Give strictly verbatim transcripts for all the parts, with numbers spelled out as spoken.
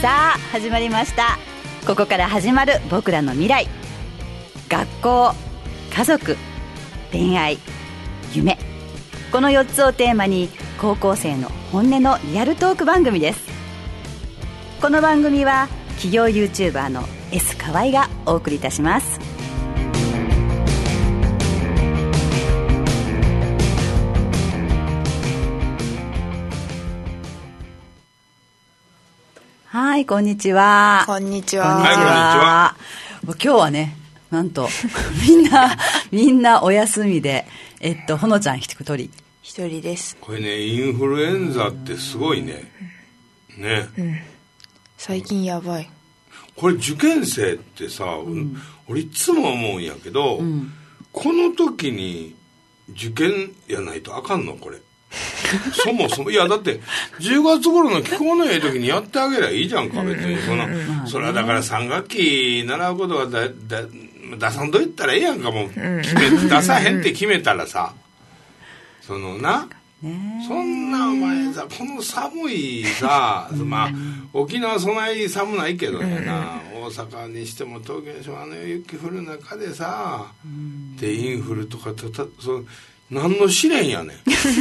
さあ始まりました。ここから始まる僕らの未来。学校、家族、恋愛、夢、このよっつをテーマに高校生の本音のリアルトーク番組です。この番組は企業 YouTuber の S 河合がお送りいたします。はい、こんにちは。 こんにちは。 こんにちは。もう今日はね、なんとみんなみんなお休みで、えっとほのちゃん一人一人です。 これね、インフルエンザってすごいね。ね。 うん。最近やばい。 これ受験生ってさ、うん、俺いつも思うんやけど、うん、この時に受験やないとあかんのこれ。そもそもいやだってじゅうがつ頃の気候のいい時にやってあげりゃいいじゃんか別に。そのそれはだからさん学期習うことはだだ出さんといったらええやんか。もう決め出さへんって決めたらさ、そのな、ね、そんなお前さこの寒いさ、まあ沖縄そない寒ないけどねな、大阪にしても東京にしてもあの雪降る中でさ、でインフルとかとたそ何の試練やねん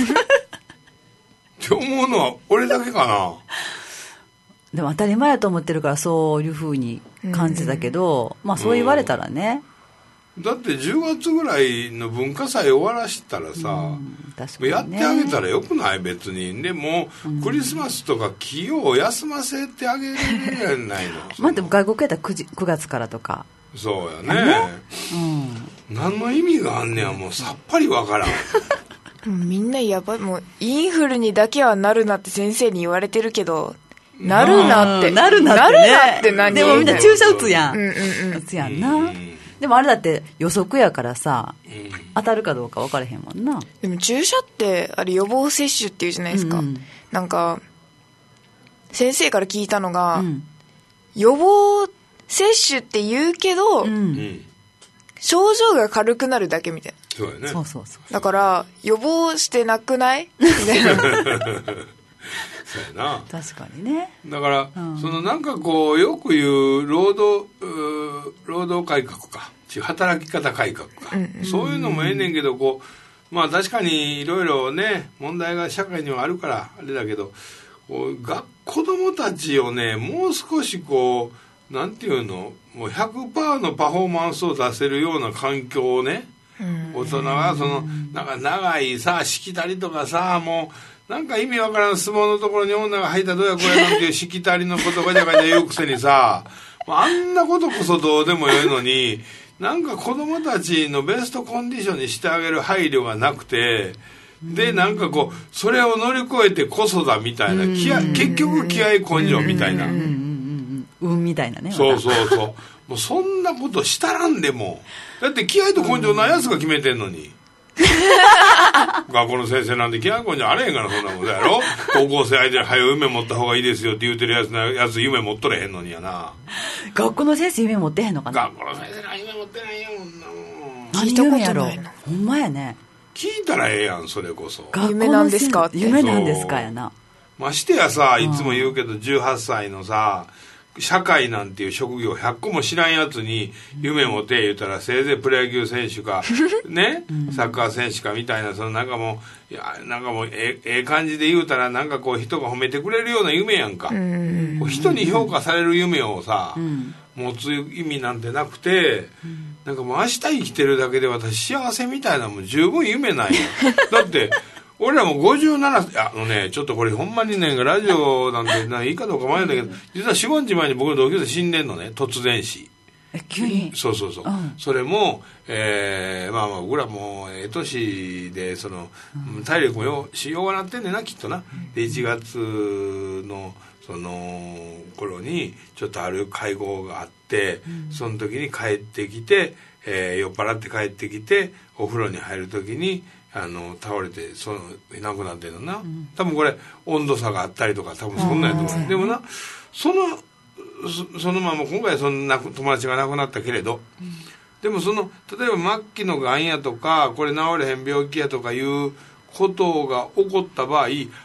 って思うのは俺だけかな。 でも当たり前だと思ってるからそういう風に感じたけど、うん、まあそう言われたらね、 うん、だってじゅうがつぐらいの文化祭終わらしたらさ、うん、確かにね、やってあげたらよくない別に。でも、うん、クリスマスとか企業を休ませてあげるんじゃないのまあでも外国やったら 9, くがつからとかそうやね、うん、何の意味があんねやもうさっぱりわからんみんなやばい。もうインフルにだけはなるなって先生に言われてるけど、なるなって、 なるなって、ね、 なるなって何？ でもみんな注射打つやん、 うんうんうん、 打つやんな、うん、でもあれだって予測やからさ、うん、当たるかどうか分からへんもんな。 でも注射ってあれ予防接種っていうじゃないですか、うんうん、なんか先生から聞いたのが、うん、予防接種って言うけど、うん、症状が軽くなるだけみたいな。 そうやね。 そうそうそう。 だから予防してなくないみたいなそうやな。 確かにね。 だから、うん、そのなんかこうよく言う労働労働改革か働き方改革か、うんうん、そういうのもええねんけど、こうまあ確かにいろいろね問題が社会にはあるからあれだけど、こうが子供たちをねもう少しこうなんていうのもう ひゃくパーセント のパフォーマンスを出せるような環境をね、大人はそのなんか長いさしきたりとかさ、もうなんか意味わからん相撲のところに女が入ったどうやこれなんていうしきたりのことがじゃがじゃ言うくせにさあんなことこそどうでもよいのに、なんか子供たちのベストコンディションにしてあげる配慮がなくて、でなんかこうそれを乗り越えてこそだみたいな、気合結局気合根性みたいな、 運みたいなね。 そうそうそうもうそんなことしたらんでも、だって気合と根性ないやつが決めてんのに学校の先生なんて気合根性あれへんからそんなことやろ高校生相手に早夢持った方がいいですよって言うてるやつなやつ夢持っとれへんのにやな。 学校の先生夢持ってへんのかな。 学校の先生は夢持ってないよこんなもん。 聞いたことないの。 ほんまやね。 聞いたらええやんそれこそ。 夢なんですかって。 夢なんですかやな。 ましてやさいつも言うけどじゅうはっさいのさ社会なんていう職業ひゃっこも知らんやつに夢持て言うたらせいぜいプロ野球選手かねサッカー選手かみたいな、そのなんかもういやなんかもうええ感じで言うたらなんかこう人が褒めてくれるような夢やんか。こう人に評価される夢をさ、うん、持つ意味なんてなくて、うん、なんかもう明日生きてるだけで私幸せみたいなもん十分夢ないよだって俺らもごじゅうななあのねちょっとこれほんまにねラジオなんていいかどうか前だけど、実は よん,ご 日前に僕の同級生死んでんのね、突然死。 え急に。 そうそうそう、うん、それも、えー、まあまあ僕らもええ年でその、うん、体力もよしようがなってんねんなきっとな。でいちがつのその頃にちょっとある会合があって、うん、その時に帰ってきて、えー、酔っ払って帰ってきてお風呂に入る時にあの倒れてそのいなくなってるのな、うん、多分これ温度差があったりとか多分そんなんやと思う。でもなその そ, そのまま今回そんな友達が亡くなったけれど、うん、でもその例えば末期のがんやとかこれ治れへん病気やとかいうことが起こった場合、うん、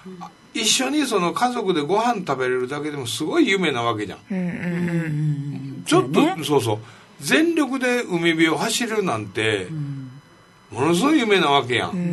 一緒にその家族でご飯食べれるだけでもすごい夢なわけじゃん、うんうんうん、ちょっと、ね、そうそう全力で海辺を走るなんて、うん、ものすごい夢なわけやん、うん、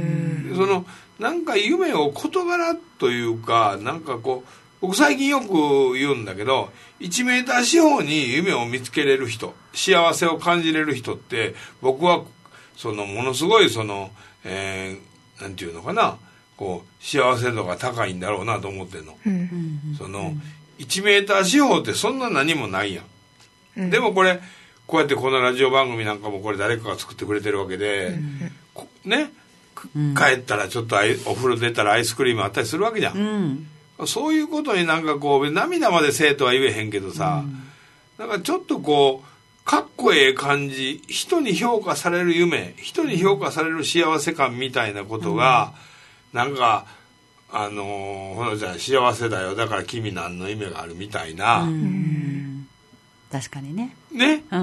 そのなんか夢を事柄というかなんかこう僕最近よく言うんだけどいちメーター四方に夢を見つけれる人幸せを感じれる人って僕はそのものすごいその、えー、なんていうのかなこう幸せ度が高いんだろうなと思ってんの、うん、そのいちメーター四方ってそんな何もないやん、うん、でもこれこうやってこのラジオ番組なんかもこれ誰かが作ってくれてるわけで、うん、ね、うん、帰ったらちょっとお風呂出たらアイスクリームあったりするわけじゃん、うん、そういうことになんかこう涙までせえとは言えへんけどさ、うん、なんかちょっとこうかっこええ感じ人に評価される夢人に評価される幸せ感みたいなことが、うん、なんかあのー、ほらじゃあ幸せだよだから君何の夢があるみたいな、うん、 確かにねね、うん、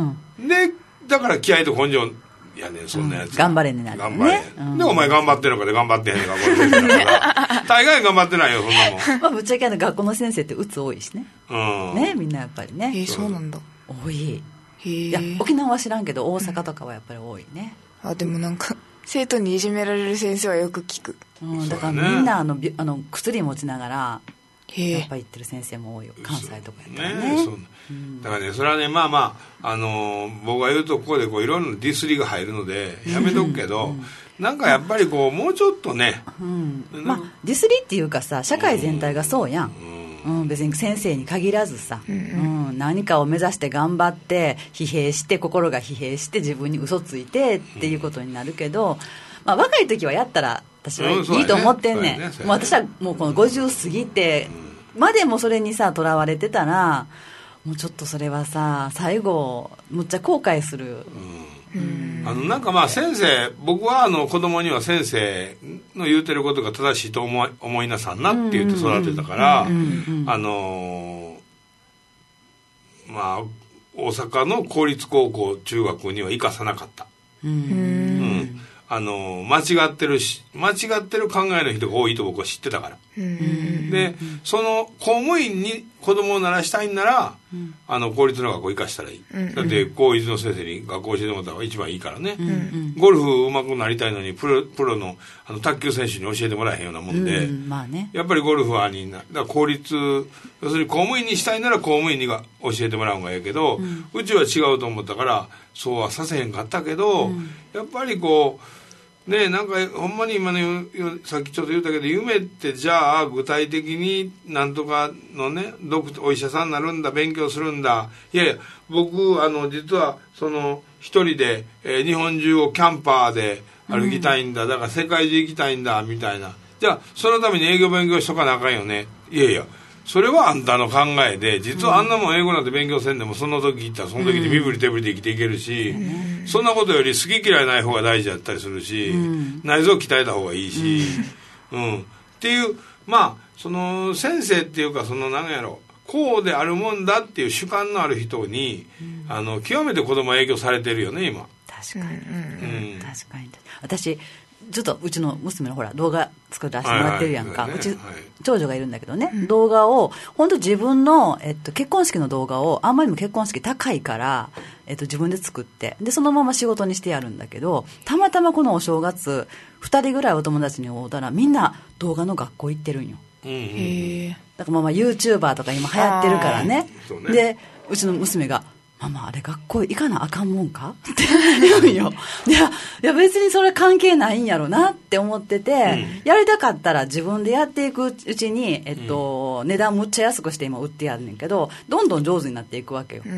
でだから気合と根性やねんそんなやつ、 うん、頑張れになるね頑張れ、 うん、でお前頑張ってんのかで頑張ってへんのかこれから大概頑張ってないよそんなもんまあぶっちゃけ学校の先生って鬱多いしね、うん、ねみんなやっぱりねえー、そうなんだ多いいや沖縄は知らんけど大阪とかはやっぱり多いね、 うん、あでもなんか生徒にいじめられる先生はよく聞く、 うん、だからみんなあのあの薬持ちながらやっぱり行ってる先生も多いよ関西とかやったらね、そうね、 うん、だからねそれはねまあまあ、あのー、僕が言うとここでこういろんなディスりが入るのでやめとくけど、うんうん、なんかやっぱりこうもうちょっとね、 うんまあ、ディスりっていうかさ社会全体がそうやん、うんうん、別に先生に限らずさ、うんうんうん、何かを目指して頑張って疲弊して心が疲弊して自分に嘘ついてっていうことになるけど、まあ、若い時はやったら私はいいと思ってんねん、うんねね、もう私はもうこのごじゅう過ぎてまでもそれにさとらわれてたらもうちょっとそれはさ最後むっちゃ後悔する、 うん、あのなんかまあ先生僕はあの子供には先生の言うてることが正しいと思い、思いなさんなって言って育てたからあのー、まあ大阪の公立高校中学には行かさなかった、うん、うんあの間違ってるし間違ってる考えの人が多いと僕は知ってたからでその公務員に子供をならしたいんなら、うん、あの公立の学校行かしたらいい、うん、だって公立の先生に学校教えてもらった方が一番いいからね、うん、ゴルフ上手くなりたいのにプロ、プロ の, あの卓球選手に教えてもらえへんようなもんで、うんまあね、やっぱりゴルファーになだから公立要するに公務員にしたいなら公務員にが教えてもらうのがいいけど、うん、うちは違うと思ったからそうはさせへんかったけど、うん、やっぱりこうねえなんかほんまに今のさっきちょっと言ったけど夢ってじゃあ具体的になんとかのねドクお医者さんになるんだ勉強するんだいやいや僕あの実はその一人で、えー、日本中をキャンパーで歩きたいんだ、うん、だから世界中行きたいんだみたいなじゃあそのために営業勉強しとかなあかんよねいやいやそれはあんたの考えで実はあんなもん英語なんて勉強せんでもその時行ったらその時に身振り手振りで生きていけるし、うん、そんなことより好き嫌いない方が大事だったりするし、うん、内臓鍛えた方がいいし、うんうん、っていうまあその先生っていうかその何やろこうであるもんだっていう主観のある人に、うん、あの極めて子供は影響されてるよね今確かに、うん、確かに私ちょっとうちの娘のほら動画作らせてもらってるやんか、はいはい、うち、はい、長女がいるんだけどね、うん、動画を本当自分の、えっと、結婚式の動画をあんまりにも結婚式高いから、えっと、自分で作ってでそのまま仕事にしてやるんだけどたまたまこのお正月ふたりぐらいお友達に会うたらみんな動画の学校行ってるんよ、うんうん、へだからまあまあ YouTuber とか今流行ってるからね、ねでうちの娘がママあれ学校行かなあかんもんかって言うんよいや、いや別にそれ関係ないんやろなって思ってて、うん、やりたかったら自分でやっていくうちに、えっとうん、値段むっちゃ安くして今売ってやるねんけどどんどん上手になっていくわけよ、うんうんうん、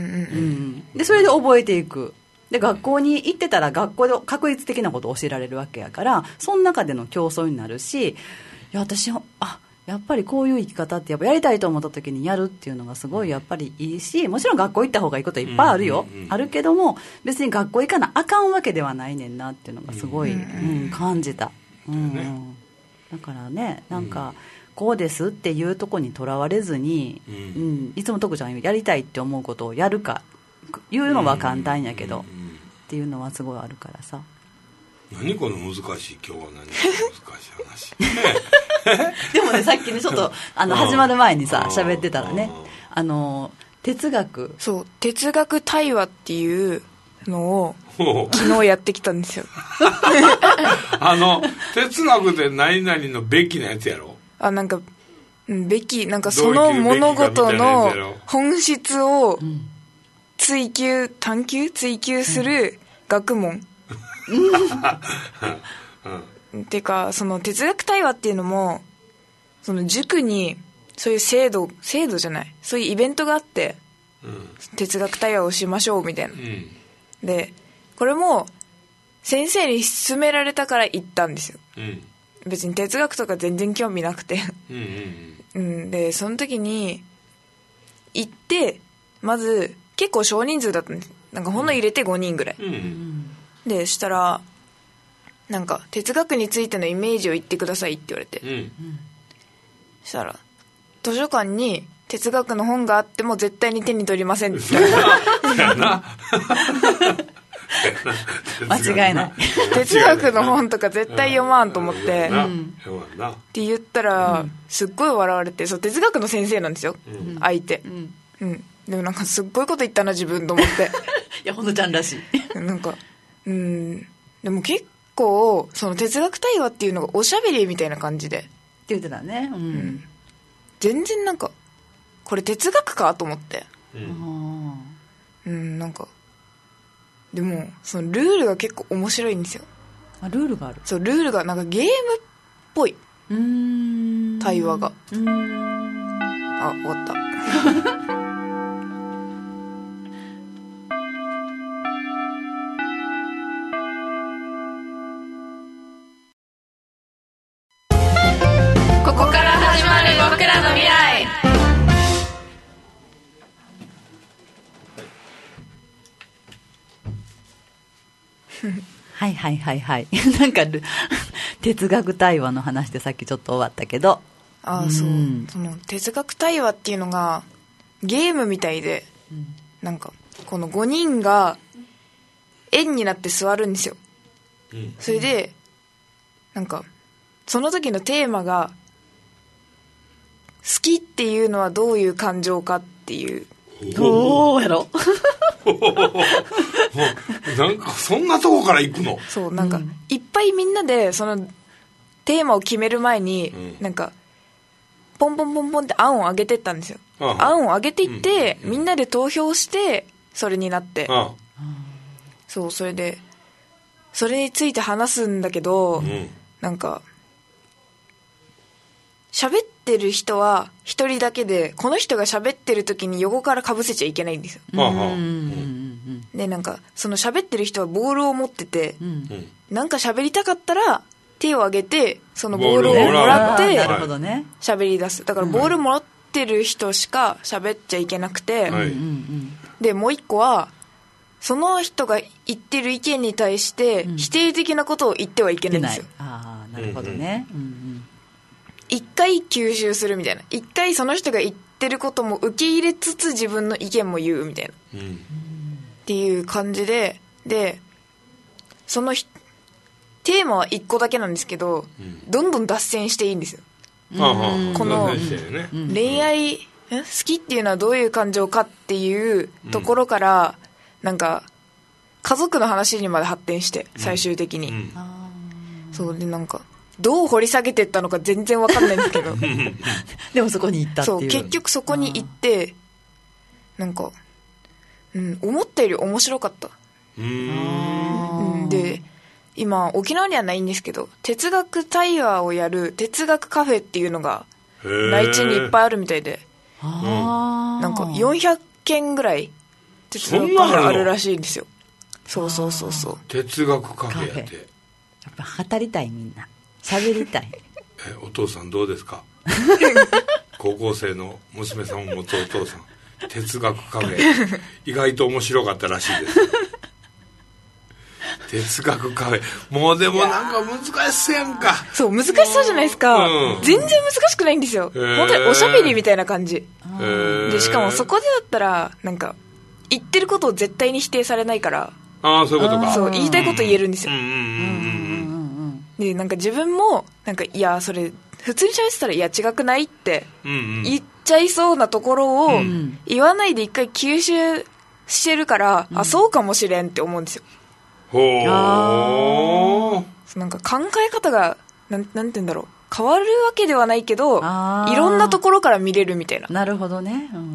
でそれで覚えていくで学校に行ってたら学校で確率的なことを教えられるわけやからその中での競争になるしいや私あやっぱりこういう生き方ってやっぱやりたいと思った時にやるっていうのがすごいやっぱりいいしもちろん学校行った方がいいこといっぱいあるよ、うんうんうん、あるけども別に学校行かなあかんわけではないねんなっていうのがすごい、うんうん、感じた、うんうん、だからねなんかこうですっていうとこにとらわれずに、うんうん、いつも徳ちゃんやりたいって思うことをやるかいうのは簡単やけど、うんうんうん、っていうのはすごいあるからさ何この難しい今日は何難しい話でもね、さっきねちょっとあの始まる前にさ喋ってたらね、あの哲学、 そう哲学対話っていうのを昨日やってきたんですよ。 あの哲学で何々のべきなやつやろ。 あ、なんかべきなんかその物事の本質を追求探求追求する学問。うん、てかその哲学対話っていうのもその塾にそういう制度制度じゃないそういうイベントがあって、うん、哲学対話をしましょうみたいな、うん、でこれも先生に勧められたから行ったんですよ、うん、別に哲学とか全然興味なくて、うんうんうん、でその時に行ってまず結構少人数だったんです。なんかほんの入れてごにんぐらい、うんうん、でしたらなんか哲学についてのイメージを言ってくださいって言われて、うん、したら図書館に哲学の本があっても絶対に手に取りませんって言ったら間違いない哲学の本とか絶対読まんと思って、うん、って言ったらすっごい笑われて、そう哲学の先生なんですよ、うん、相手、うんうん、でもなんかすっごいこと言ったな自分と思っていやほのちゃんらしいなんかうんでも結構その哲学対話っていうのがおしゃべりみたいな感じでって言ってたね、うんうん、 全然なんかこれ哲学かと思って、うん、うん、なんかでもそのルールが結構面白いんですよ。 あ、ルールがある。 そうルールがなんかゲームっぽい、うーん対話がうーんあ終わったここから始まる僕らの未来。 はいはいはいはいなんか哲学対話の話でさっきちょっと終わったけど、 ああそう、うん、その哲学対話っていうのがゲームみたいで、うん、なんかこのごにんが円になって座るんですよ、うん、それでなんかその時のテーマが好きっていうのはどういう感情かっていう。 どうやろなんかそんなとこから行くの。 そうなんか、うん、いっぱいみんなでそのテーマを決める前に、うん、なんかポンポンポンポンって案を上げてったんですよ。ああ案を上げていって、うん、みんなで投票してそれになって、ああそうそれでそれについて話すんだけど、うん、なんか喋ってる人は一人だけでこの人が喋ってる時に横からかぶせちゃいけないんですよ。うん、でなんかその喋ってる人はボールを持ってて、うん、なんか喋りたかったら手を挙げてそのボールをもらって喋り出す。だからボールもらってる人しか喋っちゃいけなくて、はい、でもう一個はその人が言ってる意見に対して否定的なことを言ってはいけないんですよ。 うん、ああなるほどね、うんうん一回吸収するみたいな、一回その人が言ってることも受け入れつつ自分の意見も言うみたいな、うん、っていう感じで、でそのテーマはいっこだけなんですけど、うん、どんどん脱線していいんですよ、うん、この恋愛、好きっていうのはどういう感情かっていうところから、うん、なんか家族の話にまで発展して最終的に、うんうん、そうでなんかどう掘り下げていったのか全然わかんないんですけどでもそこに行ったっていう。 そう結局そこに行ってなんか、うん、思ったより面白かった。うーんで今沖縄にはないんですけど哲学対話をやる哲学カフェっていうのが内地にいっぱいあるみたいで、なんかよんひゃっけんぐらい哲学カフェあるらしいんですよ。そうそうそうそう哲学カフェやってやっぱ語りたいみんな喋りたいえお父さんどうですか高校生の娘さんを持つお父さん哲学カフェ意外と面白かったらしいです哲学カフェもうでもなんか難しそうやんか。 そう難しそうじゃないですか、うん、全然難しくないんですよ。本当におしゃべりみたいな感じで、しかもそこでだったらなんか言ってることを絶対に否定されないから、 ああそういうことか。 そう言いたいこと言えるんですよ。うんうんうんうんでなんか自分もなんかいやそれ普通に喋ってたらいや違くないって言っちゃいそうなところを言わないで一回吸収してるから、うん、あそうかもしれんって思うんですよ。 ほー。 なんか考え方がなん、なんて言うんだろう、変わるわけではないけどいろんなところから見れるみたいな。 なるほどね。うんうんうん、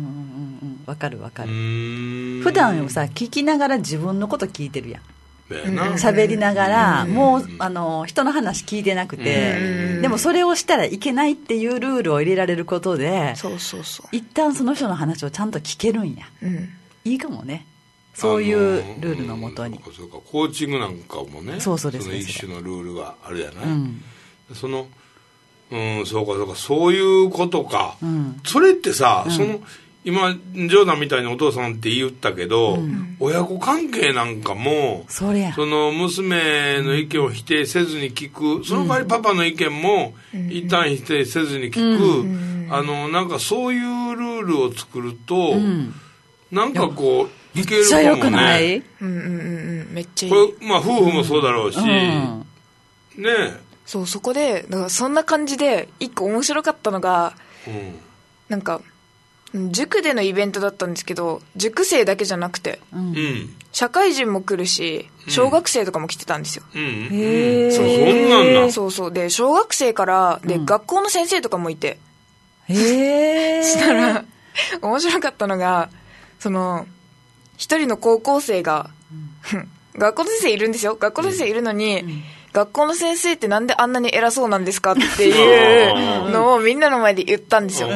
わかるわかる。普段さ聞きながら自分のこと聞いてるやん。喋りながらもうあの人の話聞いてなくて、でもそれをしたらいけないっていうルールを入れられることで、 そうそうそう、 一旦その人の話をちゃんと聞けるんや、うん、いいかもね、そういうルールのもとに。 そうか、コーチングなんかもね、 そうそうです、 その一種のルールがあるじゃない、うん、そのうんそうかそうか、そういうことか、うん、それってさ、うん、その今冗談みたいにお父さんって言ったけど、うん、親子関係なんかも そ, その娘の意見を否定せずに聞く、その代わりパパの意見も一旦否定せずに聞く、うん、あのなんかそういうルールを作ると、うん、なんかこういけるかもね。めっちゃよくない？うんうんうん、めっちゃいい。 これまあ夫婦もそうだろうし、うん、ねえ。 そう、そこでだからそんな感じで一個面白かったのが、うん、なんか塾でのイベントだったんですけど、塾生だけじゃなくて、うん、社会人も来るし小学生とかも来てたんですよ、うん、 へえ、そう、そんなんだ。 そうそう、で小学生からで、うん、学校の先生とかもいて、 へえしたら面白かったのが、その一人の高校生が、うん、学校の先生いるんですよ、学校の先生いるのに、うん、学校の先生ってなんであんなに偉そうなんですかっていうのをみんなの前で言ったんですよ、うん、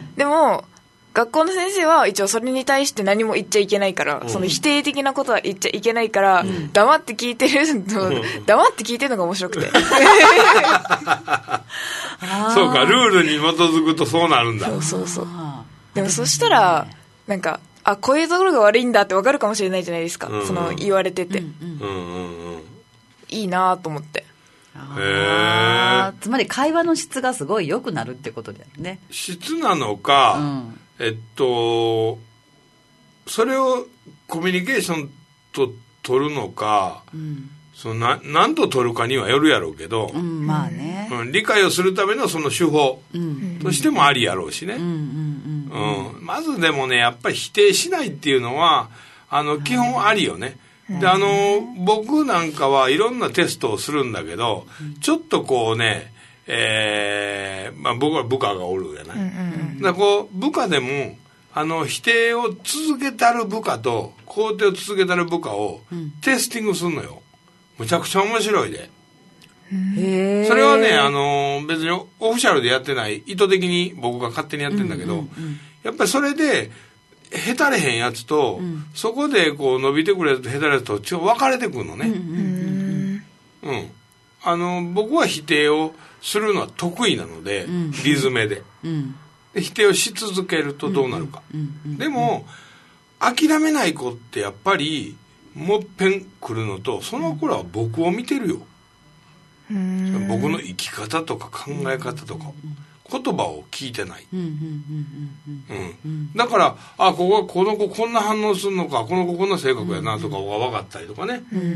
でも学校の先生は一応それに対して何も言っちゃいけないから、うん、その否定的なことは言っちゃいけないから、うん、黙って聞いてるの、うん、黙って聞いてるのが面白くてそうか、ルールに基づくとそうなるんだ。 そうそうそう。でもそしたらなんか、あ、こういうところが悪いんだって分かるかもしれないじゃないですか、うん、その言われてて、うんうんうん、いいなと思って。 あ、つまり会話の質がすごい良くなるってことだよね。 質なのか、うん、えっとそれをコミュニケーションと取るのか、うん、そのな何と取るかにはよるやろうけど、 うん、まあね、 うん、理解をするためのその手法としてもありやろうしね、まずでもね、やっぱり否定しないっていうのはあの基本ありよね。で、あの僕なんかはいろんなテストをするんだけど、ちょっとこうね、えーまあ、僕は部下がおるじゃない、うんうんうん、だからこう部下でもあの否定を続けたる部下と肯定を続けたる部下をテスティングするのよ。むちゃくちゃ面白いで。へー。それはね、あの別にオフィシャルでやってない、意図的に僕が勝手にやってるんだけど、うんうんうん、やっぱりそれでへたれへんやつと、うん、そこでこう伸びてくるやつとへたれやつとちょっと分かれてくるのね。うん、うんうん、あの僕は否定をするのは得意なので、うん、リズムで、うん、で否定をし続けるとどうなるか、うんうんうん、でも諦めない子ってやっぱりもっぺん来るのと、その頃は僕を見てるよ、うん、僕の生き方とか考え方とか、言葉を聞いてない、だからあここはこの子こんな反応するのか、この子こんな性格やなとかが分かったりとかね、うん、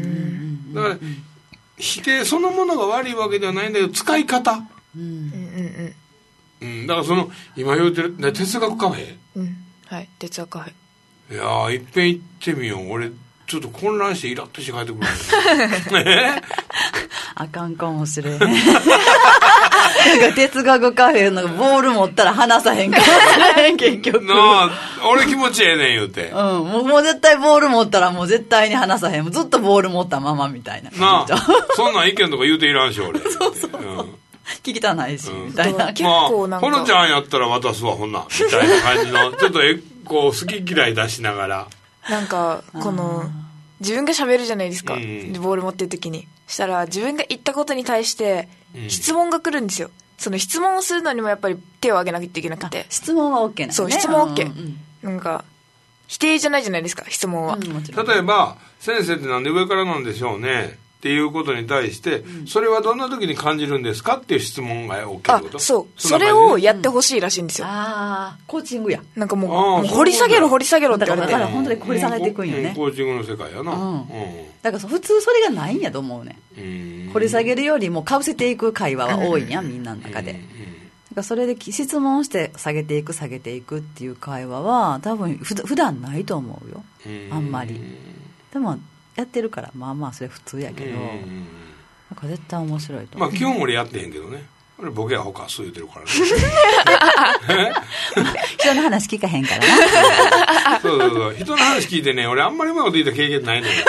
だから否定そのものが悪いわけではないんだけど、使い方、うんうん、だからその今言うてる哲学カフェ、 うん、はい、哲学カフェ、いやーいっぺん行ってみよう。俺ちょっと混乱してイラッとして帰ってくるねあかんかもしれんなんか哲学カフェのボール持ったら離さへんから結局なあ、俺気持ちええねん言うて、うん、 もう、もう絶対ボール持ったらもう絶対に離さへん、ずっとボール持ったままみたいななあそんなん意見とか言うていらんし俺そうそうそう、うん、聞きたないし、うん、みたいな、 結構なんか、 まあ、ほのちゃんやったら渡すわほんなみたいな感じのちょっとえこう好き嫌い出しながらなんかこの自分が喋るじゃないですか、うん、ボール持ってる時にしたら自分が言ったことに対して質問が来るんですよ、うん、その質問をするのにもやっぱり手を挙げなきゃいけなくて、 質問は OK なんですね。 そう、質問 OK、うんうん、なんか否定じゃないじゃないですか質問は、うん、 例えば先生ってなんで上からなんでしょうねっていうことに対して、うん、それはどんな時に感じるんですかっていう質問が OK ってこと？ あ、そう。それをやってほしいらしいんですよ。うん、 ああ、コーチングや。 なんかもう、もう掘り下げろ掘り下げろって言われて。 だから本当に掘り下げていくんよね。 うん、コーチングの世界やな。うん。うん、 だから普通それがないんやと思うね。うん、掘り下げるよりもかぶせていく会話は多いんや、みんなの中で。うん、だからそれで質問して下げていく下げていくっていう会話は多分ふ普段ないと思うよ。あんまり。でもやってるからまあまあそれ普通やけど。なんか絶対面白いと思う。 まあ基本俺やってへんけどね。俺ボケは他そう言ってるからね。 人の話聞かへんからな。 そうそうそう。人の話聞いてね、俺あんまりうまいこと言った経験ないのよ。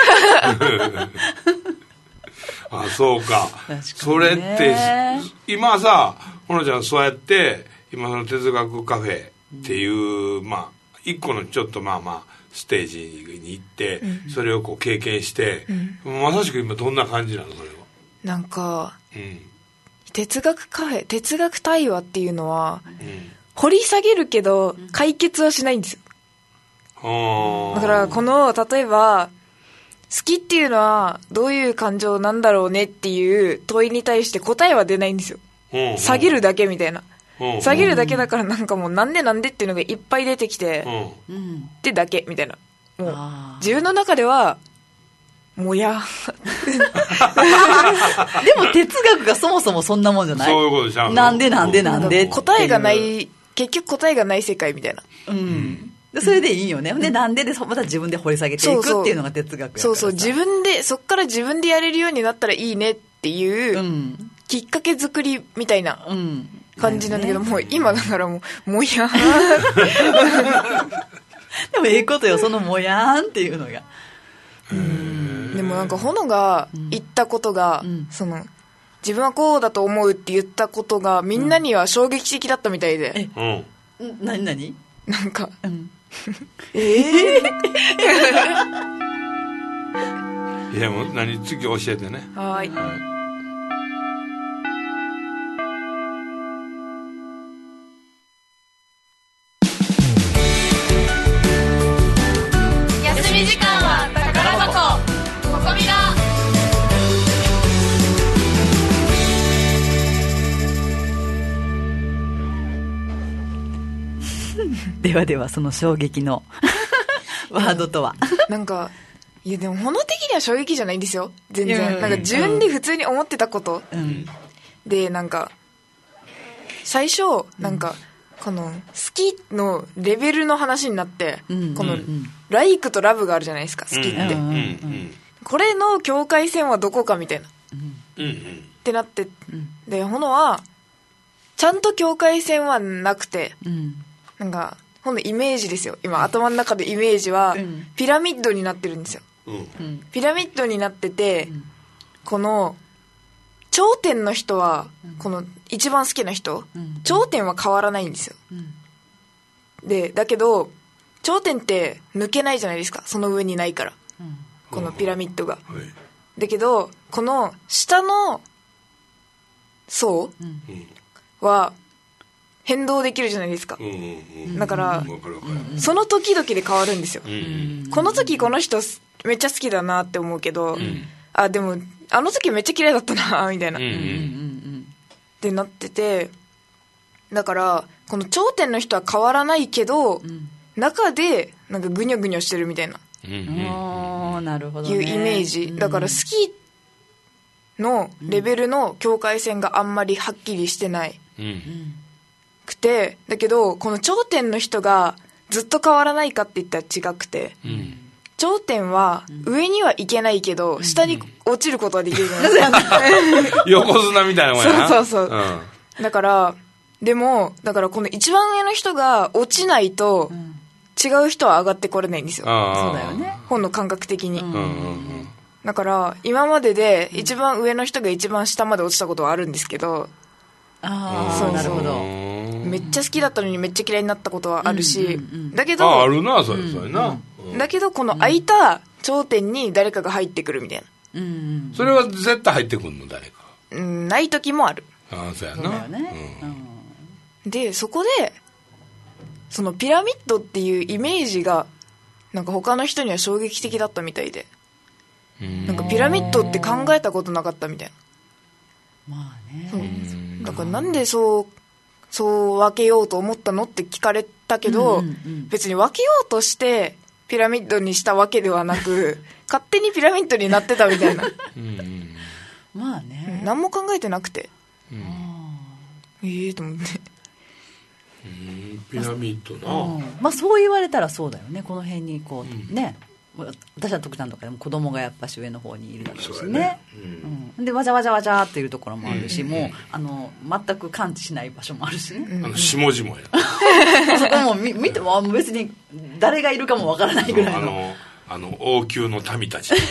あ、そうか。それって今さ、ほのちゃんそうやって今その哲学カフェっていう、うん、まあ一個のちょっとまあまあステージに行って、うん、それをこう経験して、うん、まさしく今どんな感じなのそれは。 なんか、うん、哲学カフェ哲学対話っていうのは、うん、掘り下げるけど解決はしないんですよ、うん、だからこの例えば好きっていうのはどういう感情なんだろうねっていう問いに対して答えは出ないんですよ、うん、下げるだけみたいな、うん、下げるだけだからなんかもうなんでなんでっていうのがいっぱい出てきて、うん、でだけみたいな、もう自分の中ではもやでも哲学がそもそもそんなもんじゃない？ そういうことじゃん。 なんでなんでなんで答えがない結局答えがない世界みたいな、 うん、でそれでいいよね、うん、でなんででまた自分で掘り下げていくっていうのが哲学やからさ。 そうそう、自分でそっから自分でやれるようになったらいいねっていう、うん、きっかけ作りみたいな感じなんだけど、うん、もう今だからもうもやーでもええことよ、そのもやーんっていうのが。 うん、でもなんかほのが言ったことが、うん、その自分はこうだと思うって言ったことがみんなには衝撃的だったみたいで、 うん、え、何何なんか、うん、 ええー、いやもう何次教えてね。 はい、はいではではその衝撃のワードとは、 なんかいやでも物的には衝撃じゃないんですよ全然、うん、なんか自分で普通に思ってたこと、うん、でなんか最初なんかこの好きのレベルの話になって、うん、このライクとラブがあるじゃないですか、好きって、うんうんうん、これの境界線はどこかみたいな、うんうん、ってなって、でほのはちゃんと境界線はなくて、うん、なんかほんのイメージですよ今頭の中でイメージはピラミッドになってるんですよ、うん、ピラミッドになってて、うん、この頂点の人はこの一番好きな人、うん、頂点は変わらないんですよ、うん、でだけど頂点って抜けないじゃないですか、その上にないから、うん、このピラミッドが、うん、だけどこの下の層は変動できるじゃないですか、うんうんうん、だから、うん、その時々で変わるんですよ、うん、この時この人めっちゃ好きだなって思うけど、うん、あでもあの時めっちゃ綺麗だったなみたいな、うんうん、ってなってて、だからこの頂点の人は変わらないけど、うん、中でなんかグニョグニョしてるみたいな、 うんうん、なるほどね、 いうイメージだから好きのレベルの境界線があんまりはっきりしてない、うんうんくて、だけどこの頂点の人がずっと変わらないかって言ったら違くて、うん、頂点は上には行けないけど、うん、下に落ちることはできるじゃないですか横綱みたいなもんやな。 そうそうそう、うん、だからでもだからこの一番上の人が落ちないと、うん、違う人は上がってこれないんですよ、 そうだよね、 本の感覚的に、うんうんうん、だから今までで一番上の人が一番下まで落ちたことはあるんですけど、 ああそうなるほど、 めっちゃ好きだったのにめっちゃ嫌いになったことはあるし、うんうんうん、だけどああるなそれ、うん、それな、 うん、だけどこの空いた頂点に誰かが入ってくるみたいな、うんうん、 それは絶対入ってくるの誰か、 うん、ない時もある。 ああそうやな、そうだよね、 うん、でそこでそのピラミッドっていうイメージがなんか他の人には衝撃的だったみたいで、うん、なんかかピラミッドって考えたことなかったみたいな。まあね。 そうだからなんでそうそう分けようと思ったのって聞かれたけど、うんうんうん、別に分けようとしてピラミッドにしたわけではなく勝手にピラミッドになってたみたいなうんうん、 まあね、 何も考えてなくて、うん、ええー、と思ってうんピラミッドな、 うん、まあそう言われたらそうだよね。この辺にこう、うん、ね、私は徳ちゃんとかでも子供がやっぱし上の方にいるだろうしね、ね、うんうん、でわじゃわじゃわじゃっていうところもあるし、うん、もうあの全く感知しない場所もあるしね、 うん、あの下々やそこも見見ても別に誰がいるかもわからないぐらいのあのあの王宮の民たち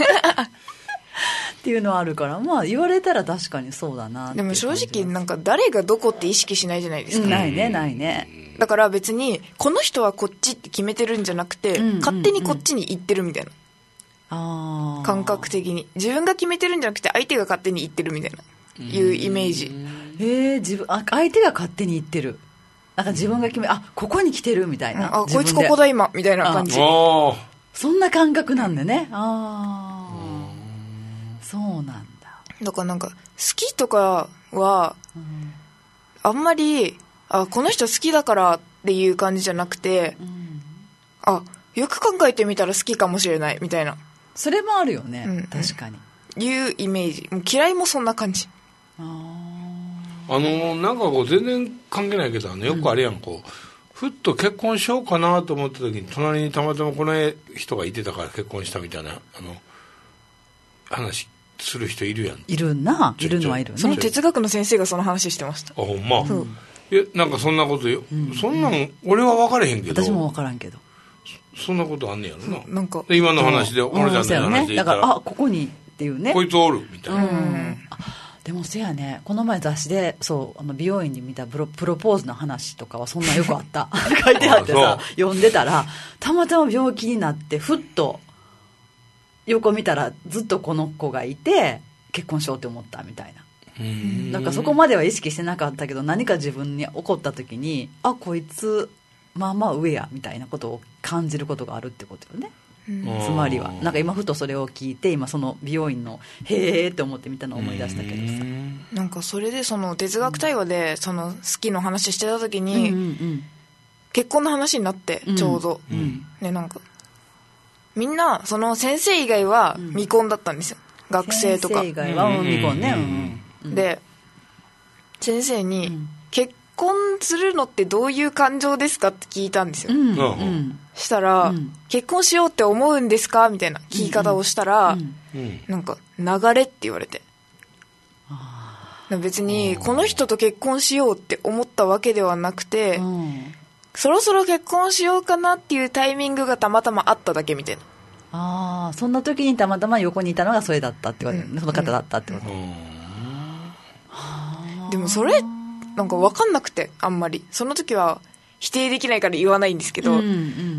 っていうのはあるから、まあ言われたら確かにそうだなって。 でも正直なんか誰がどこって意識しないじゃないですか、 うん、ないねないね。 だから別にこの人はこっちって決めてるんじゃなくて、うんうんうん、勝手にこっちに行ってるみたいな、あ感覚的に自分が決めてるんじゃなくて相手が勝手に行ってるみたいないうイメージ。 へえ、自分あ相手が勝手に行ってる、なんか自分が決め、あここに来てるみたいな、 あこいつここだ今みたいな感じ。 あそんな感覚なんだね。ああそうなんだ。 だからなんか好きとかはあんまりあこの人好きだからっていう感じじゃなくて、うん、あよく考えてみたら好きかもしれないみたいな、 それもあるよね、うんうん、確かにいうイメージ。もう嫌いもそんな感じ。 ああのなんかこう全然関係ないけどあのよくあれやん、こうふっと結婚しようかなと思った時に隣にたまたまこの人がいてたから結婚したみたいなあの話する人いるやん。 いるないるのはいるね。 その哲学の先生がその話してました。 あほんま、うん、えなんかそんなことよ、うん、そんなん俺は分からへんけど。 私も分からんけどそ, そんなことあんねやろな。 なんか今の話で俺ちゃんの話で言ったら、ね、 だからあここにっていうね、 こいつおるみたいな、うん、 でもせやね、この前雑誌でそうあの美容院に見たプ ロ, プロポーズの話とかはそんなよくあった書いてあってさ読んでたらたまたま病気になってふっと横見たらずっとこの子がいて結婚しようって思ったみたいな。うんなんかそこまでは意識してなかったけど何か自分に起こった時にあこいつまあまあ上やみたいなことを感じることがあるってことよね。つまりはなんか今ふとそれを聞いて今その美容院のへーって思ってみたのを思い出したけどさ、 なんかそれでその哲学対話でその好きの話してた時に、うんうんうん、結婚の話になってちょうど、うんうん、ねなんかみんなその先生以外は未婚だったんですよ、うん、学生とか先生以外は未婚ね、 うんうん、で先生に、うん、結婚するのってどういう感情ですかって聞いたんですよ、うんうん、したら、うん、結婚しようって思うんですかみたいな聞き方をしたら、うんうん、なんか流れって言われて、うん、別にこの人と結婚しようって思ったわけではなくて、うん、そろそろ結婚しようかなっていうタイミングがたまたまあっただけみたいな。 ああそんな時にたまたま横にいたのがそれだったってこと、うん、その方だったってこと、うんうん、でもそれなんか分かんなくてあんまりその時は否定できないから言わないんですけど、うんうん、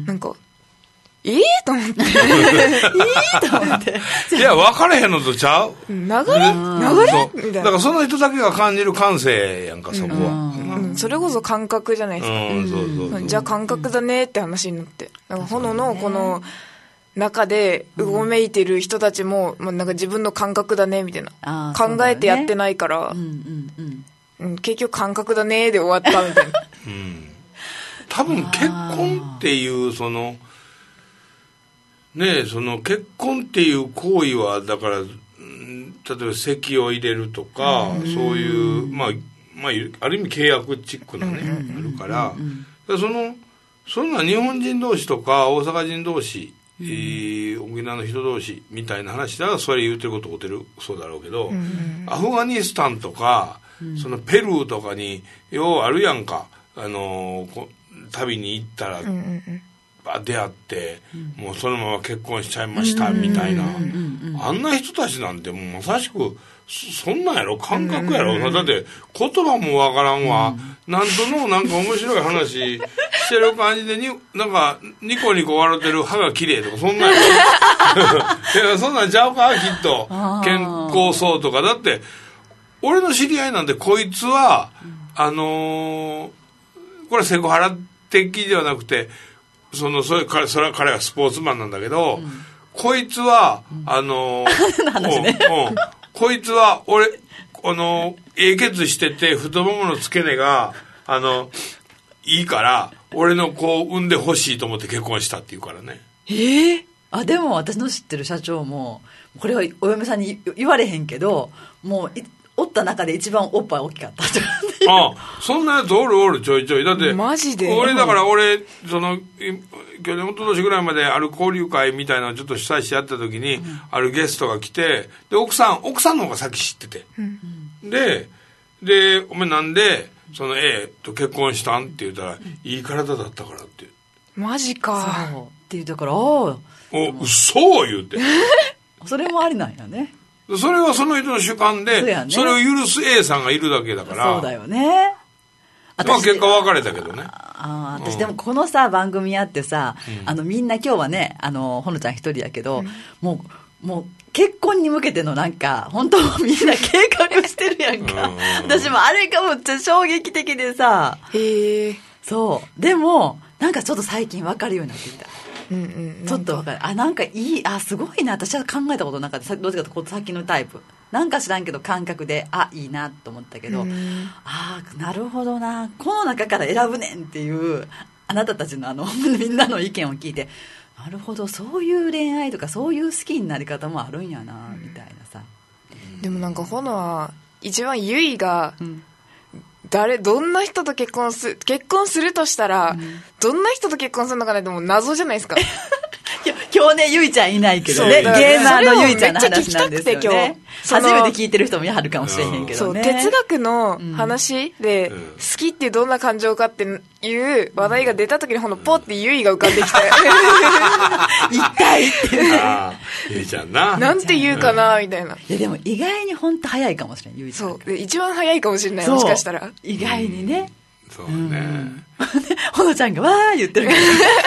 なんかえーと思ってえーと思っていや分からへんのとちゃう流れ流れみたいな。 だからその人だけが感じる感性やんかそこは、 うんうん、それこそ感覚じゃないですか、うんそうそうそう、じゃあ感覚だねって話になって、なんか炎のこの中でうごめいてる人たちも、まあ、なんか自分の感覚だねみたいな、考えてやってないから、うんうんうん、結局感覚だねで終わったみたいな、うん、 多分結婚っていうそのねえその結婚っていう行為はだから例えば籍を入れるとか、うん、そういうまあ、まあ、ある意味契約チックなね、うん、あるから、うん、だからそのそんな日本人同士とか大阪人同士、うんえー、沖縄の人同士みたいな話だらそれ言うてること合ってるそうだろうけど、うん、アフガニスタンとか、うん、そのペルーとかにようあるやんか、あのー、旅に行ったら、うんうん出会って、うん、もうそのまま結婚しちゃいましたみたいな、あんな人たちなんてもうまさしくそんなんやろ感覚やろ、うんうんうん、だって言葉もわからんわ、うん、なんとのなんか面白い話してる感じでになんかニコニコ笑ってる歯が綺麗とかそんなんやろいやそんなんちゃうかきっと健康そうとかだって俺の知り合いなんてこいつは、うん、あのー、これセクハラ的ではなくてそのそれ彼それは彼はスポーツマンなんだけど、うん、 こいつは、うん、あのーねうん、こいつは俺あのええケツしてて太ももの付け根があのいいから俺の子を産んでほしいと思って結婚したって言うからね。 ええー、あでも私の知ってる社長もこれはお嫁さんに言われへんけどもうおった中で一番おっぱい大きかったとかああそんなやつおるおるちょいちょいだってマジで俺だから俺その去年一昨年ぐらいまである交流会みたいなのをちょっと主催してやった時に、うん、あるゲストが来てで奥さん奥さんの方が先知ってて、うん、ででお前なんでその A と結婚したんって言ったら、うん、いい体だったからってマジかそうって言うだからああお嘘言うてそれもありなんやねそれはその人の主観で そ,、ね、それを許す A さんがいるだけだからそうだよねまあ結果別れたけどねああ私でもこのさ、うん、番組やってさ、うん、あのみんな今日はねあのほのちゃん一人やけど、うん、もうもう結婚に向けてのなんか本当みんな計画してるやんか私もあれがもう衝撃的でさへえそうでもなんかちょっと最近分かるようになってきたうんうん、ちょっと分かるあなんかいいあすごいな私は考えたことなかったどっちかというと先のタイプなんか知らんけど感覚であいいなと思ったけど、うん、あなるほどなこの中から選ぶねんっていうあなたたちのあのみんなの意見を聞いてなるほどそういう恋愛とかそういう好きになり方もあるんやなみたいなさでもなんかほのは一番ゆいが、うん誰どんな人と結婚す結婚するとしたら、うん、どんな人と結婚するのかなってもう謎じゃないですか今日ねゆいちゃんいないけどねゲーマーのゆいちゃんの話なんですよね初めて聞いてる人もやはるかもしれへんけどね、 そう哲学の話で、うん、好きってどんな感情かっていう話題が出た時にほんのポッてゆいが浮かんできて一体ってゆいちゃんななんて言うかなみたいな、いやでも意外に本当早いかもしれんゆいちゃんそうで一番早いかもしれないもしかしたら意外にね、 うん、そうね、うん、 ほのちゃんがわー言ってるけど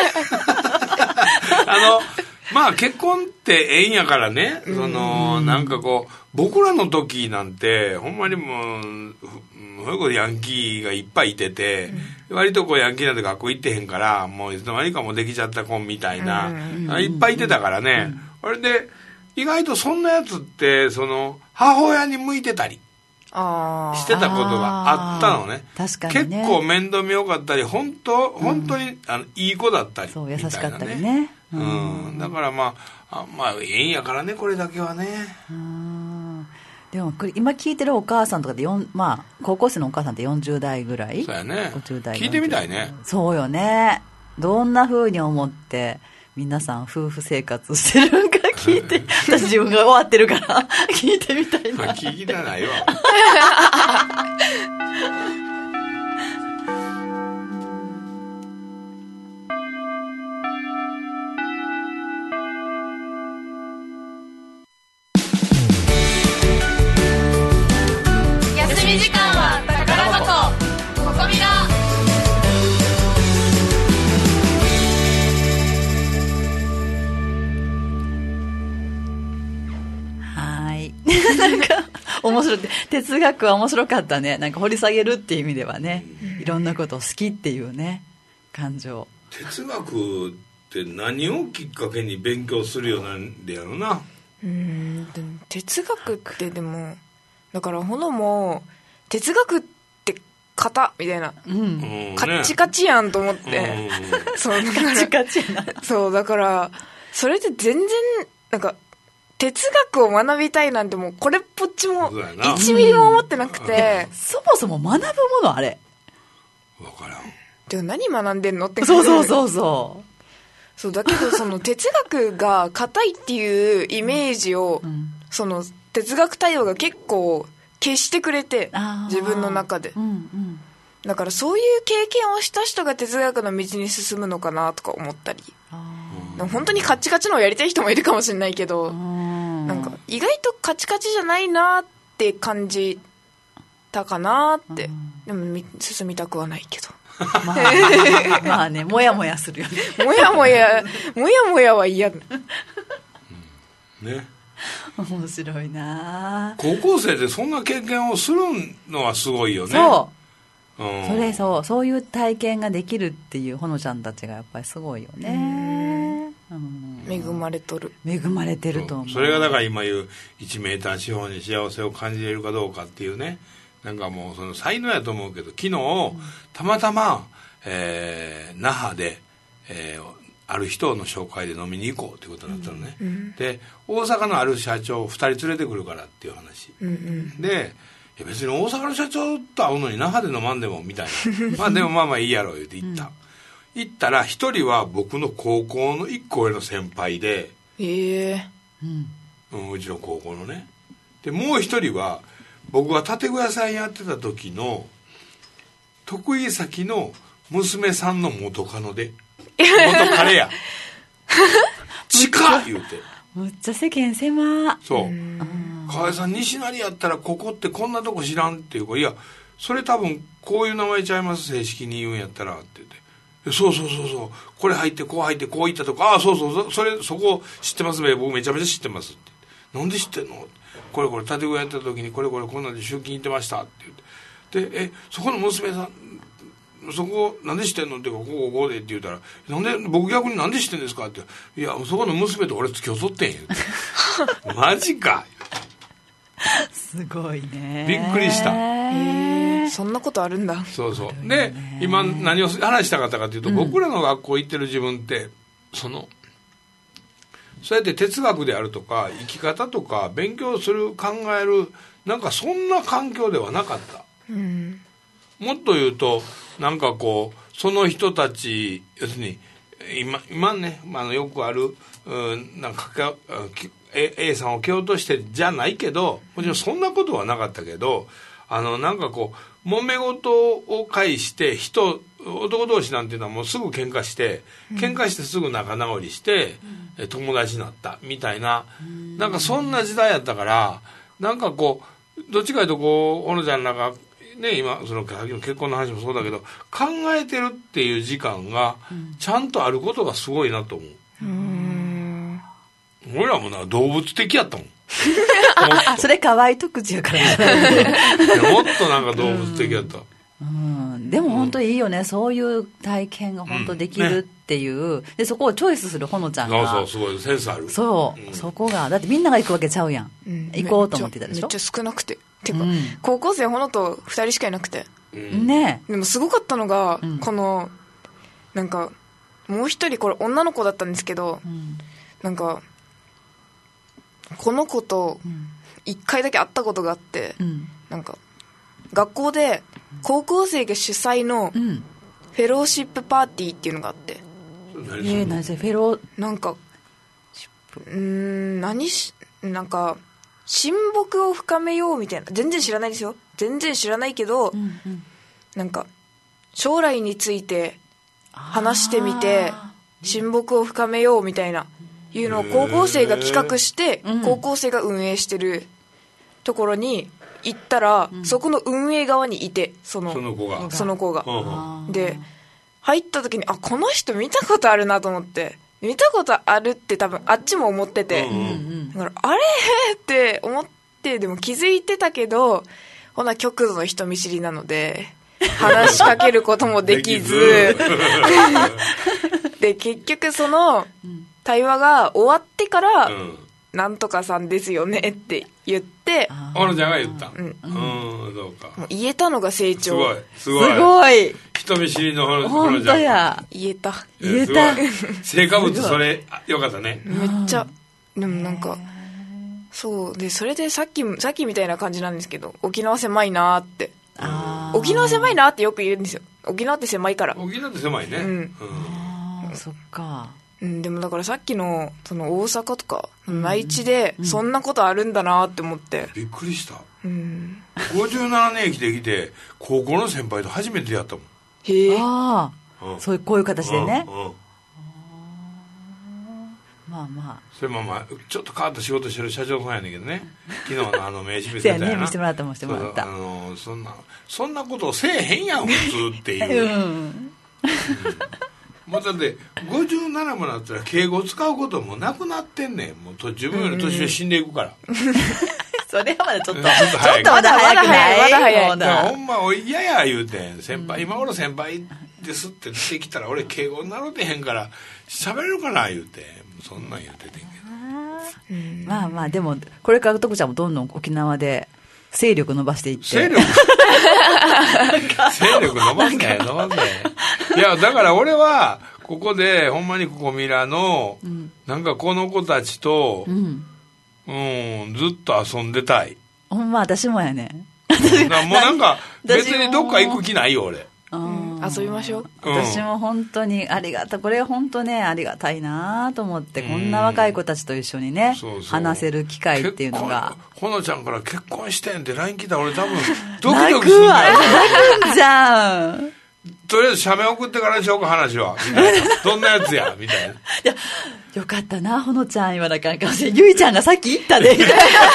あのまあ結婚ってええんやからね、うん、そのなんかこう僕らの時なんてほんまにもうそういうことヤンキーがいっぱいいてて、うん、割とこうヤンキーなんて学校行ってへんからもういつの間にかもうできちゃった子みたいな、うん、いっぱいいてたからね、うん、あれで意外とそんなやつってその母親に向いてたりしてたことがあったのね。 確かにね結構面倒見よかったり本当本当に、うん、あのいい子だったりそう優しかったりね、 うん、うん、だからまああまあええんやからねこれだけはね。 うんでもこれ今聞いてるお母さんとかでよん、まあ、高校生のお母さんってよんじゅう代ぐらいそうやねごじゅう代聞いてみたいね。 そうよねどんな風に思って皆さん夫婦生活してるんか聞いて私自分が終わってるから聞いてみたいな聞きたないわ休み時間は宝箱ここみななんか面白い哲学は面白かったねなんか掘り下げるっていう意味ではねいろんなことを好きっていうね感情哲学って何をきっかけに勉強するようなんでやろうなうんでも哲学ってでもだからほのも哲学って型みたいな、うん、カッチカチやんと思って、うん、そうカチカチやなそうだからそれって全然なんか哲学を学びたいなんてもうこれっぽっちもいちミリも思ってなくて、 うん、そもそも学ぶものあれ分からんでも何学んでんのってそうそうそうそうそうだけどその哲学が硬いっていうイメージを、うん、その哲学対応が結構消してくれて自分の中で、うんうん、だからそういう経験をした人が哲学の道に進むのかなとか思ったり本当にカチカチのをやりたい人もいるかもしれないけどなんか意外とカチカチじゃないなって感じたかなってでも進みたくはないけどまあ、まあねもやもやするよねもやもやもやもやは嫌だね面白いな高校生でそんな経験をするのはすごいよねそう、うん、それそうそういう体験ができるっていうほのちゃんたちがやっぱりすごいよねうん恵まれとる恵まれてると思う。 それがだから今言ういちメーター四方に幸せを感じれるかどうかっていうね、なんかもうその才能やと思うけど、昨日、うん、たまたま、えー、那覇で、えー、ある人の紹介で飲みに行こうってことになったのね、うん、で大阪のある社長ふたり連れてくるからっていう話、うんうん、でいや別に大阪の社長と会うのに那覇で飲まんでもみたいなまあでもまあまあいいやろ言って行った、うん、行ったら一人は僕の高校のいっこ上の先輩で、 ええーうん、うちの高校のね。でもう一人は僕が建具屋さんやってた時の得意先の娘さんの元カノで元彼や近っ言うてむっちゃ世間狭。 そう河合さん西成やったらここってこんなとこ知らんっていうか、いやそれ多分こういう名前ちゃいます正式に言うんやったらって言って、そうそうそうそうこれ入ってこう入ってこういったとこ、ああそうそうそれそこ知ってますね、僕めちゃめちゃ知ってますって、なんで知ってんの、これこれ建具屋やった時にこれこれこんなんで集金行ってましたって言って、でえそこの娘さんそこなんで知ってんのってここここでって言ったら、なんで僕逆になんで知ってんですかって、いやそこの娘と俺付き合っとってんやマジかすごいね、 びっくりした。 へえそんなことあるんだ。 そうそうで今何を話したかったかというと、うん、僕らの学校行ってる自分ってそのそうやって哲学であるとか生き方とか勉強する考えるなんかそんな環境ではなかった、うん、もっと言うとなんかこうその人たち要するに今, 今ね、まあ、よくある、うん、なんか A, A さんを蹴落としてじゃないけど、もちろんそんなことはなかったけど、あのなんかこう揉め事を介して人男同士なんていうのはもうすぐ喧嘩して喧嘩してすぐ仲直りして、うん、友達になったみたいな、うん、なんかそんな時代やったから、なんかこうどっちかというとこう小野ちゃんなんかね、今その結婚の話もそうだけど考えてるっていう時間がちゃんとあることがすごいなと思う。うーん俺らもな動物的やったもんそれ可愛い特徴やからもっとなんか動物的やった。 うん、でも本当にいいよね、うん、そういう体験が本当できるっていう、うんね、でそこをチョイスするほのちゃんがそうそうすごいセンスある。 そう、うん、そこがだってみんなが行くわけちゃうやん、うん、行こうと思ってたでしょ。 めっちゃ少なくててか、うん、高校生ほのとふたりしかいなくて、 うん、ねでもすごかったのが、うん、このなんかもう一人これ女の子だったんですけど、うん、なんかこの子と一回だけ会ったことがあって、うん、なんか学校で高校生が主催のフェローシップパーティーっていうのがあって、 うん、えー、何せフェローなんかうーん何しなんか親睦を深めようみたいな、全然知らないですよ全然知らないけど、うんうん、なんか将来について話してみて親睦を深めようみたいないうのを高校生が企画して高校生が運営してるところに行ったら、うん、そこの運営側にいてその、 その子が、 その子がで入った時にあこの人見たことあるなと思って、見たことあるって多分あっちも思ってて、うんうん、だからあれって思ってでも気づいてたけどほな極度の人見知りなので話しかけることもできずで結局その対話が終わってから、うん、なんとかさんですよねって言って小野ちゃんが言った、 うんうんうん、どうかもう言えたのが成長。 すごいすごいすごい人見知りの小野本当や言えた言えた成果物それよかったねめっちゃでもなんかそうでそれでさっきさっきみたいな感じなんですけど沖縄狭いなって、あ沖縄狭いなってよく言うんですよ。沖縄って狭いから。 沖縄って狭いね、うんうん、あそっか、 うん、でもだからさっき の, その大阪とか内地でそんなことあるんだなって思って、うん、 びっくりした、うん、ごじゅうななねん生きてきて高校の先輩と初めて出会ったもん。 へえ、ああ、うん、そういうこういう形でね、うんうん、まあまあそれもまあちょっと変わった仕事してる社長さんやねんけどね昨日のあの名刺見せたやなね、見せてもらったもしてもらったそうそうあのそんなそんなことせえへんやん普通っていう、うんうん、 もうだってごじゅうななもなったら敬語使うこともなくなってんねん。もう自分より年上死んでいくから、うん、 それはまだちょっとちょっと早い、 ちょっとまだ早くない、 まだ早い、 だからほんまおい嫌や言うてん先輩、うん、今頃先輩ですって出てきたら俺敬語になろうてへんから喋れるかな言うて、そんなん言うててんけど、 うん、まあまあでもこれから徳ちゃんもどんどん沖縄で勢力伸ばしていって、 勢力勢力伸ばすね伸ばすね。いやだから俺はここでほんまにここミラの、うん、なんかこの子たちと、うんうん、ずっと遊んでたい。 ほんま私もやね。 だもうなんか別にどっか行く気ないよ俺。 うん、遊びましょう、 うん、私も本当にありがたこれ本当ねありがたいなと思って、うん、こんな若い子たちと一緒にねそうそう話せる機会っていうのが。 ほのちゃんから結婚してんって ライン 来たら俺多分ドキドキするんだよ。 泣くんじゃん。 とりあえず写メ送ってからにしようか話はみたいなどんなやつやみたいな。いやよかったなほのちゃん言わなきゃいけない。ゆいちゃんがさっき言ったでほ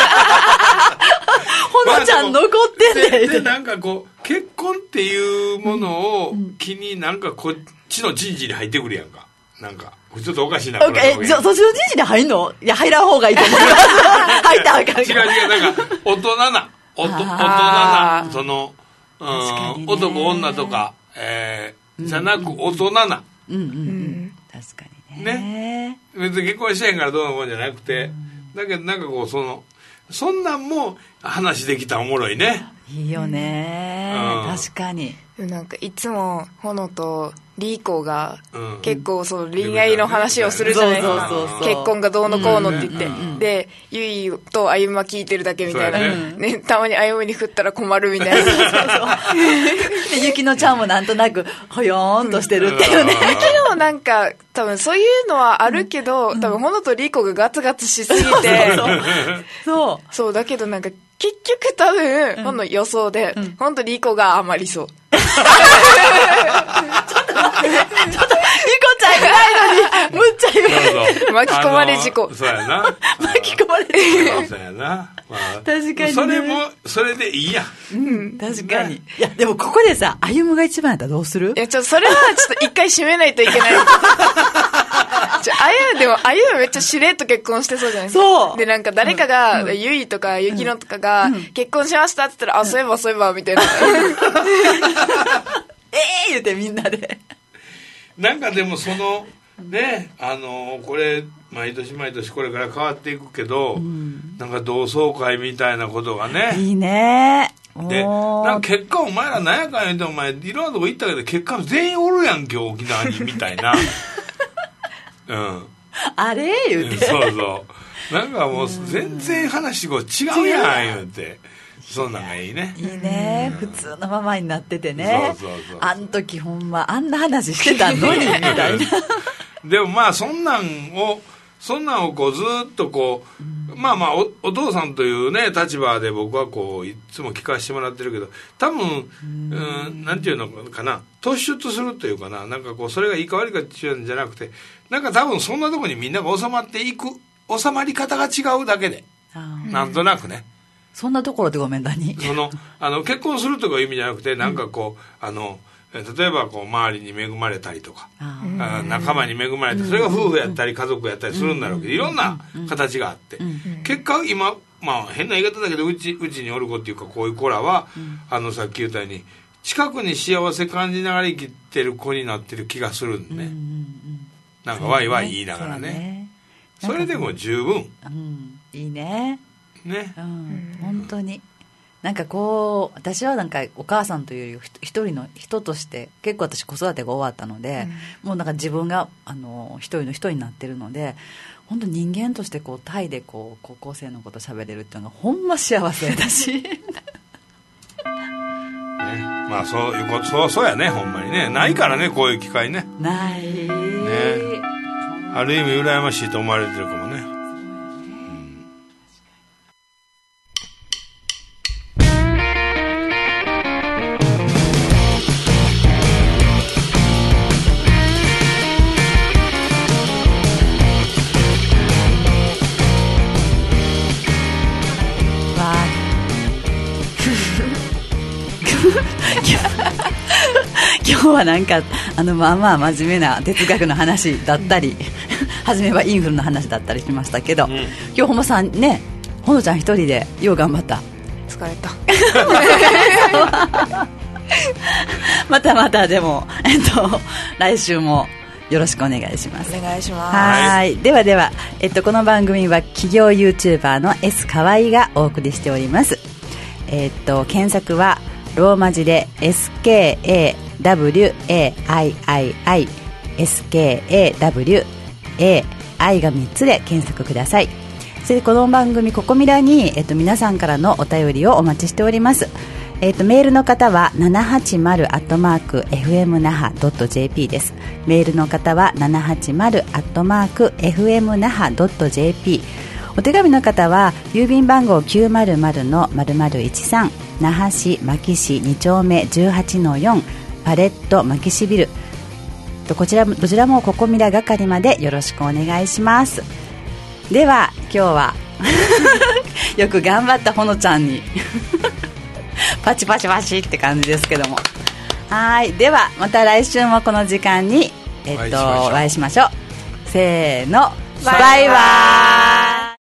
のちゃん残ってんね、まあ、で, でなんかこう結婚っていうものを気になんかこっちの人事に入ってくるやんか。なんかちょっとおかしいな。 えそっちの人事に入んの？いや入らん方がいいと思う。入ったらあかん。 違う違うなんか大人な大人なその、うん、男女とか、えー、じゃなく大人な、 うんうんうん、確かにね。 ね別に結婚してへんからどうのもんじゃなくて、うん、だけどなんかこうそのそんなんも話できたらおもろいね。 いいよね、うん、確かに。 なんかいつもほのとリーコが結構その恋愛の話をするじゃないですか、うん、結婚がどうのこうのって言って、うんうん、でゆいとあゆむは聞いてるだけみたいな、ねね、たまにあゆむに振ったら困るみたいな。 でゆきのちゃんもなんとなくほよーんとしてるっていうね、 うん、ゆきのもなんか多分そういうのはあるけど、うん、多分ほのとリーコがガツガツしすぎてそうそうだけどなんか結局多分、うん、ほんの予想で、うん、ほんとリーコが余りそう。ちょっと待って、ちょっと、リコちゃんいないのに、むっちゃ言う。 巻き込まれ事故。 そうやな。 巻き込まれ事故。 そうやな。まあ、 確かに、ね。 それも、それでいいや。 うん、確かに。いや、でもここでさ、歩夢が一番やったらどうする？ いや、ちょっとそれはちょっと一回締めないといけない。ちょ、あゆでも、あゆめっちゃしれっと結婚してそうじゃないですか。 そう。 で、なんか誰かが、うん、ゆいとかゆきのとかが、うん、結婚しましたって言ったら、うん、あ、そういえばそういえば、みたいな。 ええ言うてみんなで。 なんかでもその、ね、あの、これ、毎年毎年これから変わっていくけど、うん、なんか同窓会みたいなことがね。 いいね。 で、なんか結果お前ら何やかん言うてお前、いろんなとこ行ったけど、結果全員おるやん、今日沖縄に、みたいな。うん、 あれ言うて、 そうそうなんかもう全然話が違うやん言うて、そんなんがいいね。 いいね、うん、普通のままになっててね。そうそうそうそう、あん時ほんまあんな話してたのにみたいな。 でもまあそんなんをそんなんをこうずっとこう、うん、まあまあ お, お父さんというね立場で僕はこういつも聞かせてもらってるけど、多分、うん、うんなんていうのかな、突出するというかな、なんかこうそれがいいか悪いかっていうんじゃなくて、なんか多分そんなとこにみんなが収まっていく収まり方が違うだけで、なんとなくね。 そんなところでごめん何そのあの結婚するとかいう意味じゃなくて、なんかこう、うん、あの例えばこう周りに恵まれたりとか、あ仲間に恵まれて、それが夫婦やったり家族やったりするんだろうけど、いろんな形があって、結果今まあ変な言い方だけど、うちうちにおる子っていうかこういう子らは、あのさっき言ったように近くに幸せ感じながら生きてる子になってる気がするんで、ね、なんかワイワイ言いながらね、それでも十分、 うん、いいねね、 うん、本当になんかこう私はなんかお母さんという一人の人として結構私子育てが終わったので、うん、もうなんか自分があの一人の人になってるので、本当人間としてこうタイでこう高校生のこと喋れるっていうのがほんま幸せだし、ね、 まあそういうことそうそうやね、ほんまにね、ないからねこういう機会ね、 ないね、 ある意味羨ましいと思われてるかもね。 今日はなんかあのまあまあ真面目な哲学の話だったり、うん、初めはインフルの話だったりしましたけど、うん、今日ほのさんね、ほのちゃん一人でよう頑張った。 疲れたまたまたでも、えっと、来週もよろしくお願いします。 お願いします。 はい。ではでは、えっと、この番組は企業 YouTuber の S かわいがお送りしております。えっと、検索はローマ字で エスケーエーダブリューエーアイアイアイ エスケーエーダブリューエーアイ がみっつで検索ください。それでこの番組ココミラに、えっと、皆さんからのお便りをお待ちしております。えっと、メールの方は ななはちまるアットマークエフエム那覇ドットジェーピー です。メールの方は ななはちまるアットマークエフエム那覇ドットジェーピー。お手紙の方は郵便番号 きゅうまるまるのまるまるいちさん、那覇市牧市に丁目 じゅうはちのよん パレット牧市ビル、こちらどちらもココミラ係までよろしくお願いします。では今日はよく頑張ったほのちゃんにパチパチパチって感じですけども、はい、ではまた来週もこの時間に、えっと、お会いしましょう。せーの、バイバイ。